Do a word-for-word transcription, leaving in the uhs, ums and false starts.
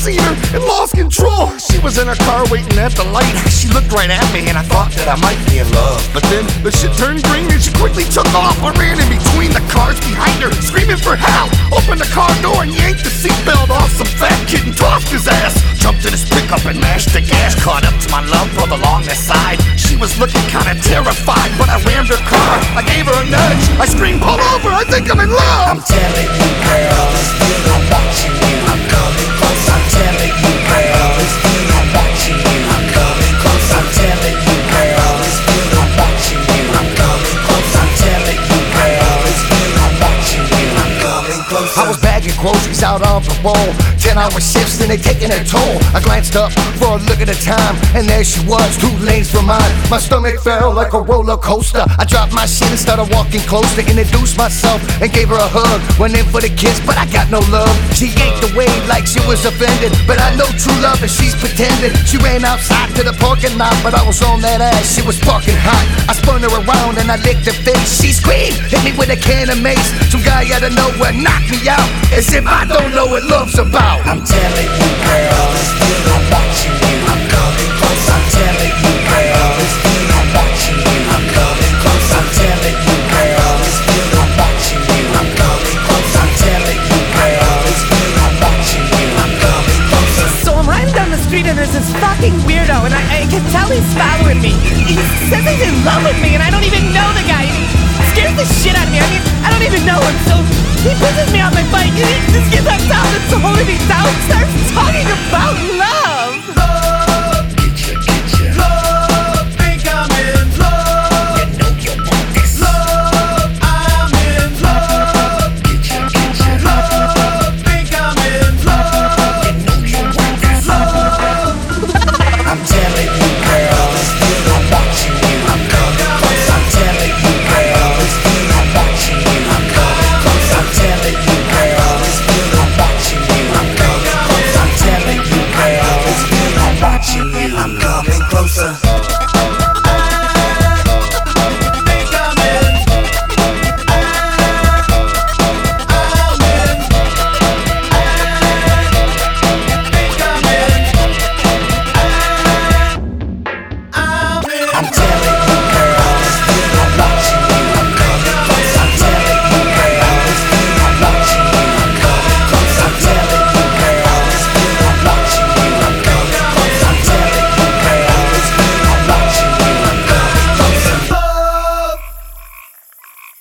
seen her and lost control. She was in her car waiting at the light. She looked right at me and I thought that I might be in love. But then the shit turned green and she quickly took off. I ran in between the cars behind her, screaming for help. Opened the car door and yanked the seatbelt off. Some fat kid and tossed his ass. Jumped in his pickup and mashed the gas. Caught up to my love brother along the side. She was looking kinda terrified, but I rammed her car. I gave her a nudge. I screamed, pull over, I think I'm in love. I'm telling you, girl, it's good, I'm watching you. I'm coming close, I'm telling you, girl, it's good, I'm watching you. I'm coming close, I'm telling you, girl, it's good, I'm watching you. I'm coming close, I'm telling you, girl, it's good, I'm watching you. I'm coming close. I was bagging groceries out on parole. Ten hour shifts and they taking their toll. I glanced up for a look at the time, and there she was, two lanes from mine. My stomach fell like a roller coaster. I dropped my shit and started walking closer. Introduced myself and gave her a hug. Went in for the kiss, but I got no love. She yanked away like she was offended, but I know true love and she's pretending. She ran outside to the parking lot, but I was on that ass, she was sparking hot. I spun her around and I licked her face. She screamed, hit me with a can of mace. Some guy out of nowhere knocked me out, as if I don't know what love's about. I'm telling you, girl, it's good, I'm watching you. I'm coming close, I'm telling you, girl, it's good, I'm watching you. I'm coming close, I'm telling you, girl, it's good, I'm watching you. I'm coming close, I'm telling you, girl, it's good, I'm watching you. I'm coming closer. So I'm riding down the street and there's this fucking weirdo, and I, I can tell he's following me. He says he's in love with me, and I don't even know the guy. He scares the shit out of me. I mean, I don't even know him, so he puts his